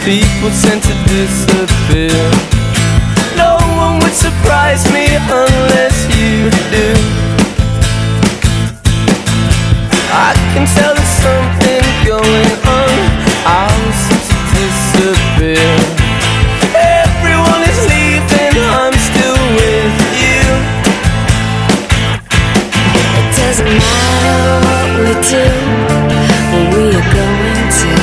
people tend to disappear. No one would surprise me unless you do. I can tell there's something going on. I'll seem to disappear. Everyone is leaving, I'm still with you. It doesn't matter what we do, where we are going to.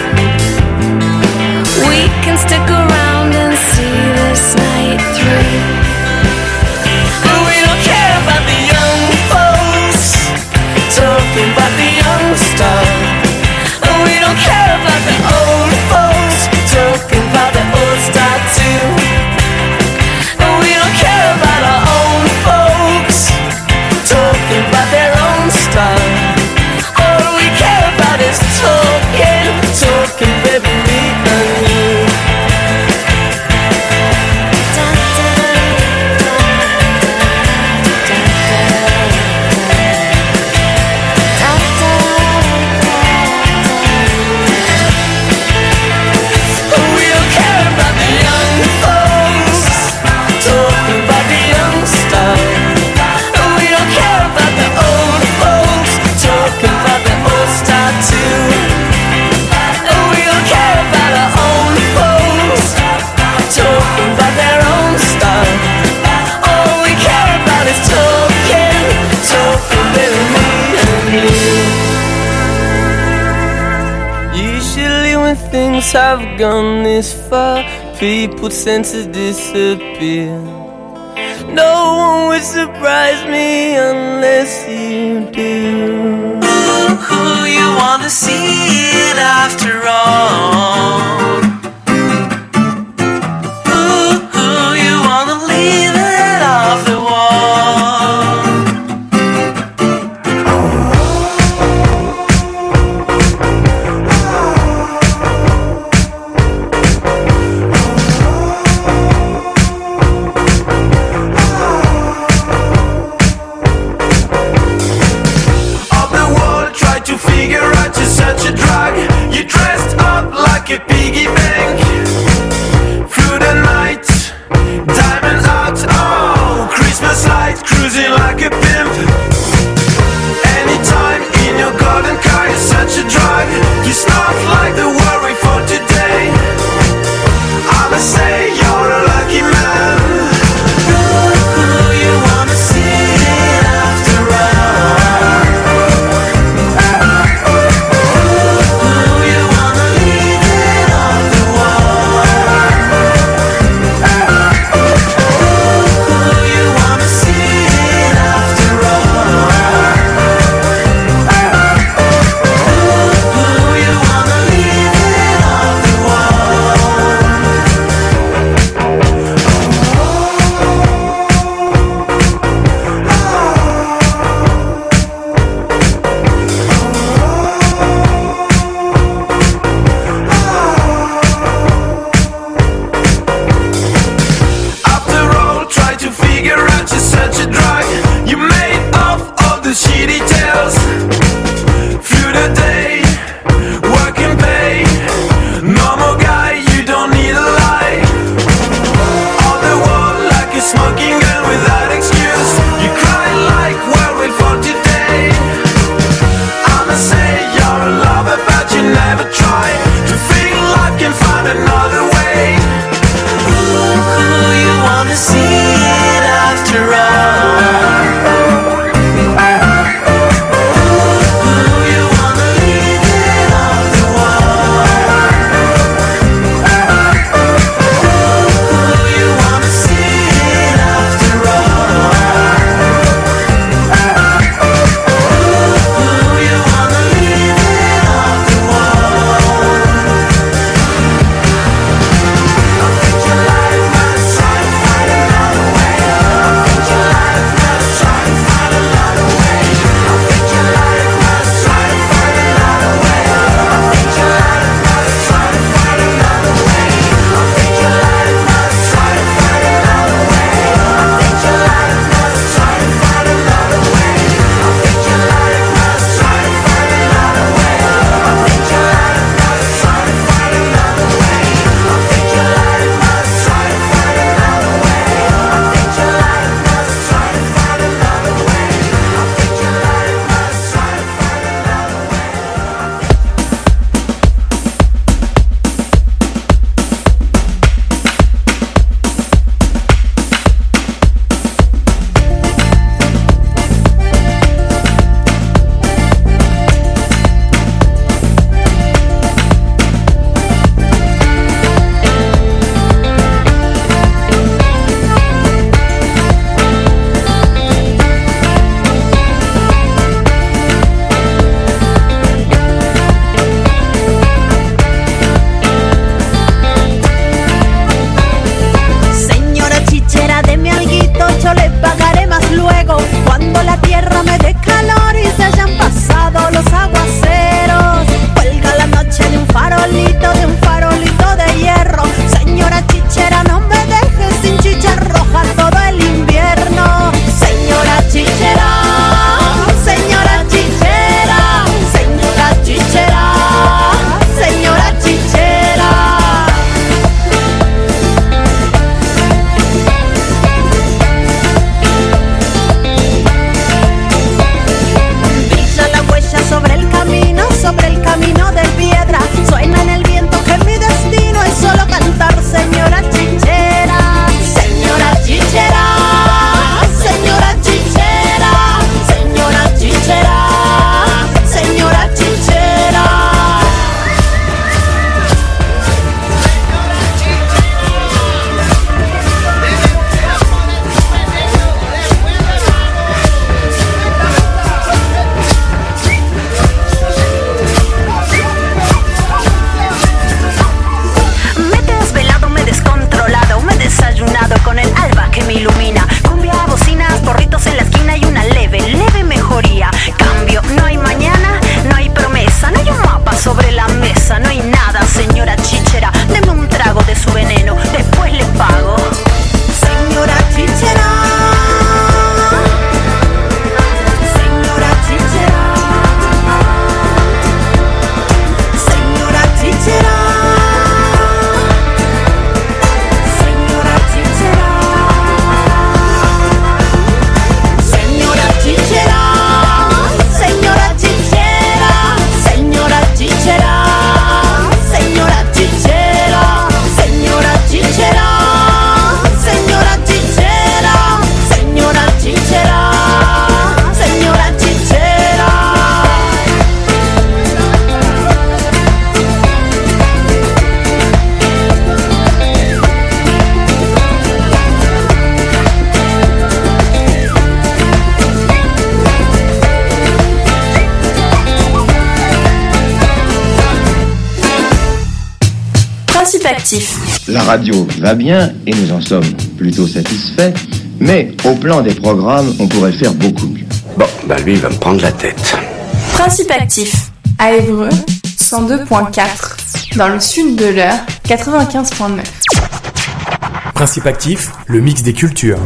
We can stick around and see this night through. But we don't care about the young folks talking about the young stuff. And we don't care about the old folks talking about the old stuff too. And we don't care about our own folks talking about their own stuff. All we care about is talking, talking, baby, me and you. We don't care about the young folks talking about the young stuff. And we don't care about the old folks talking about the old stuff too. And we don't care about our own folks talking about their own stuff. All we care about is talking, talking, baby, me and you. Usually when things have gone this far, people tend to disappear. No one would surprise me unless you do. Who you wanna see it after all? Who you wanna leave it off the wall? Of the world, try to figure out you're such a drug. You dressed up like a piggy bank. Through the night, diamond out, oh, Christmas lights, cruising like a pimp. Anytime in your golden car, you're such a drug. You snort like the worry for today. I'ma say you're a lucky man. Who you wanna see it after all? Who you wanna leave it on the Principe actif. La radio va bien et nous en sommes plutôt satisfaits, mais au plan des programmes, on pourrait faire beaucoup mieux. Bon, lui, il va me prendre la tête. Principe actif. À Évreux, 102.4. Dans le sud de l'Eure, 95.9. Principe actif, le mix des cultures.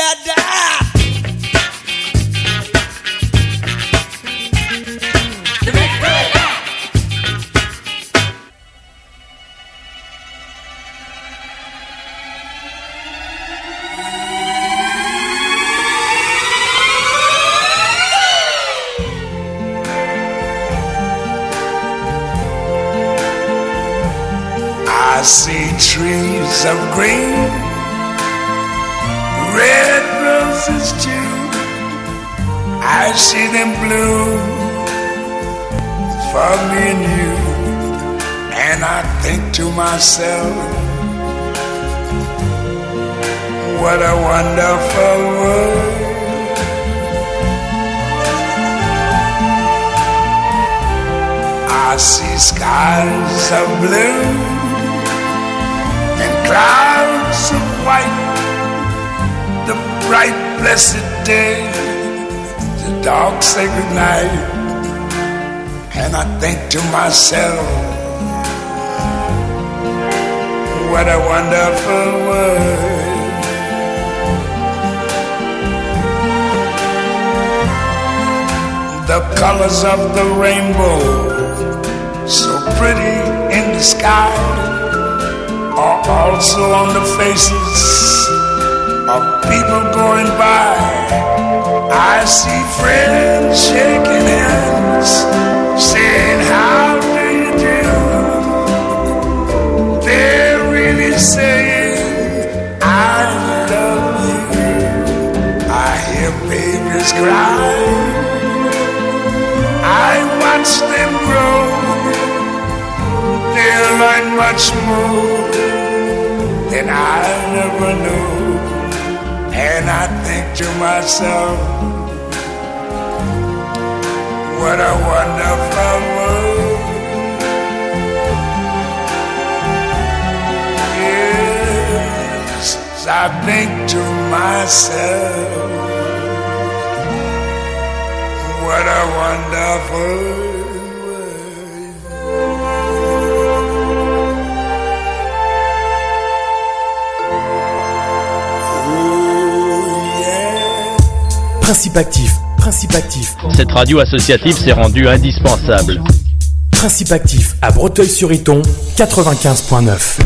I see trees of green, red roses too. I see them bloom for me and you. And I think to myself, what a wonderful world. I see skies of blue and clouds of white, the bright blessed day, the dark sacred night. And I think to myself, what a wonderful world. The colors of the rainbow, so pretty in the sky, are also on the faces of people going by. I see friends shaking hands, saying, how do you do? They're really saying, I love you. I hear babies cry, I watch them grow. They learn much more than I never knew. And I think to myself, what a wonderful world. Yes, I think to myself, what a wonderful world. Principe actif, Principe actif. Cette radio associative s'est rendue indispensable. Principe actif à Breteuil-sur-Iton, 95.9.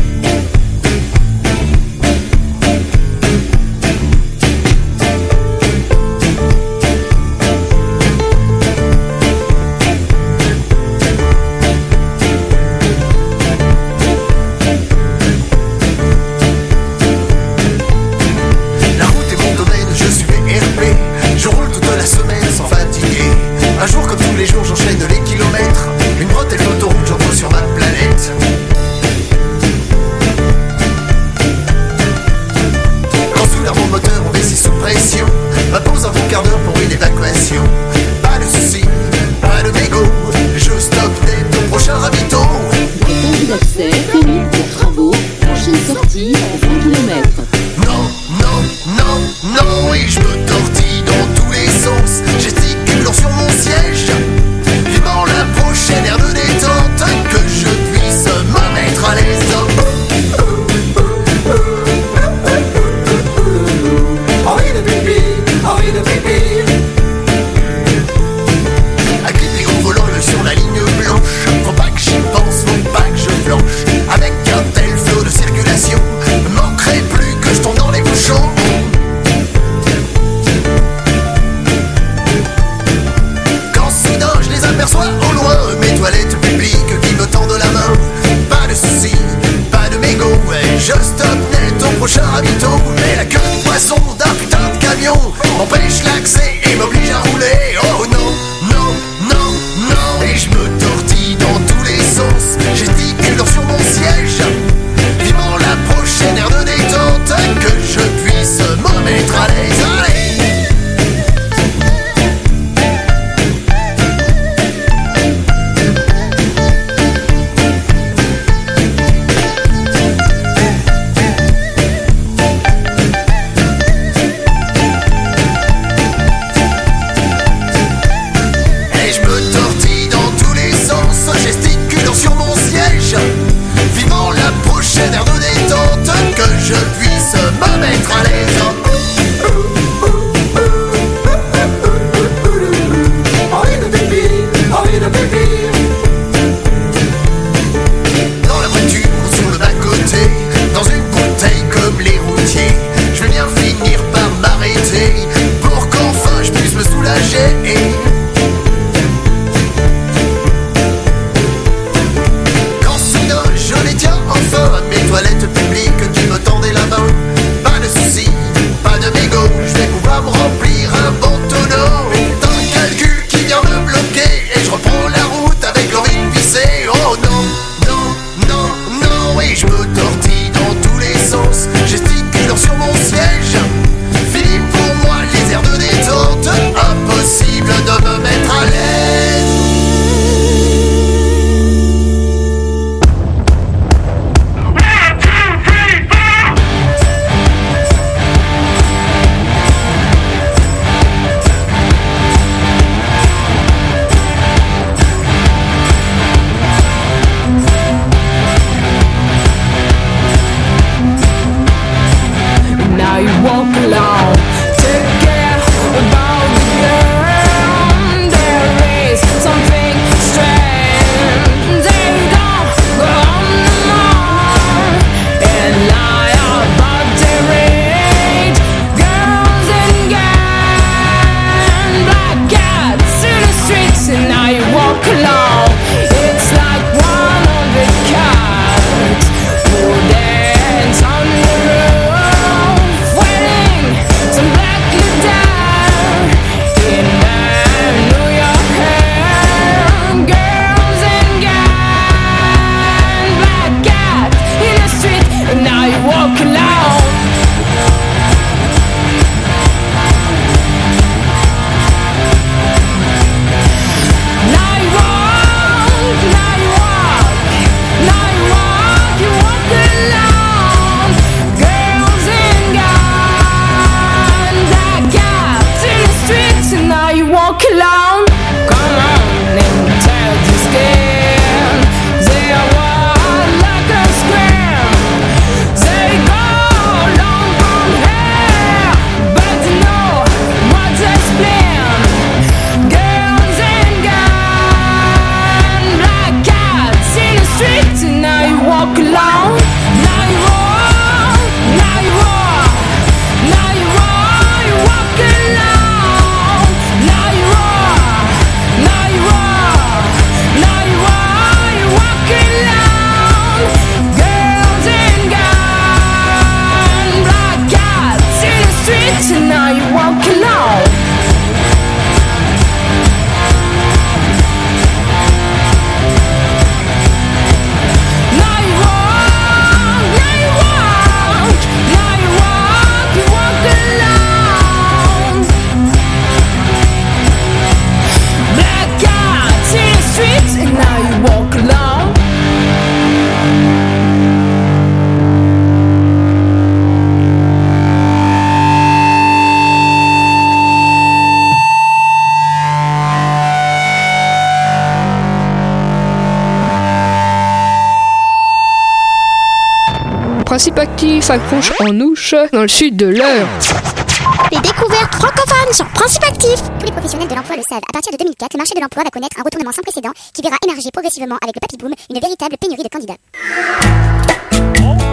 prochaine heure de détente, que je puisse me mettre à l'aise. Principe actif accroche en ouche dans le sud de l'Eure. Les découvertes francophones sur Principe actif. Tous les professionnels de l'emploi le savent. À partir de 2004, le marché de l'emploi va connaître un retournement sans précédent qui verra émerger progressivement avec le papy boom une véritable pénurie de candidats.